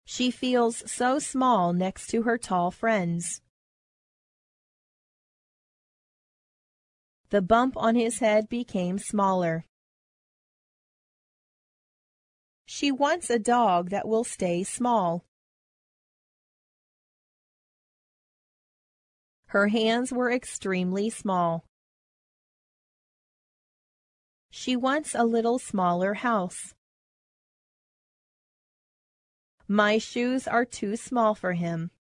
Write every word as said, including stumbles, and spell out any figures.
She feels so small next to her tall friends. The bump on his head became smaller. She wants a dog that will stay small. Her hands were extremely small. She wants a little smaller house. My shoes are too small for him.